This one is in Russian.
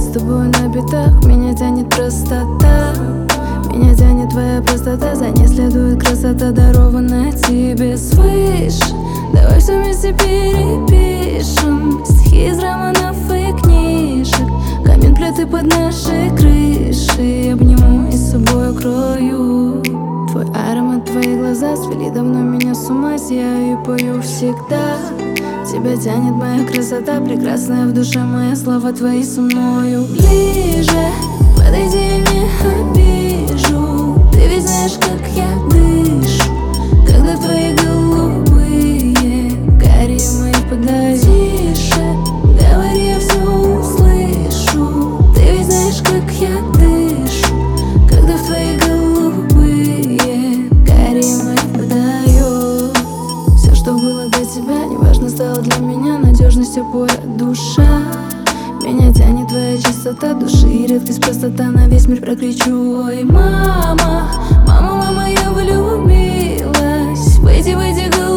с тобой на битах. Меня тянет простота, меня тянет твоя простота. За ней следует красота, дарованная тебе свыше. Давай все вместе перепишем стихи из романов и книжек, камин плиты под нашей крышей. Обниму и с собой укрою. Твой аромат, твои глаза свели давно меня с ума. Сияю и пою всегда. Тебя тянет моя красота, прекрасная в душе моя. Слова твои со мною ближе. Подойди, я не обижу. Ты ведь знаешь, как я дышу, когда твои голубые карие мои подают. Тише, говори, я все услышу. Ты ведь знаешь, как я дышу, когда в твои голубые карие мои подают. Все, что было до тебя, неважно, стало для меня надежность, опора, душа. Меня тянет твоя чистота души и редкость простота. На весь мир прокричу: ой, мама, мама, мама, я влюбилась. Выйди, выйди,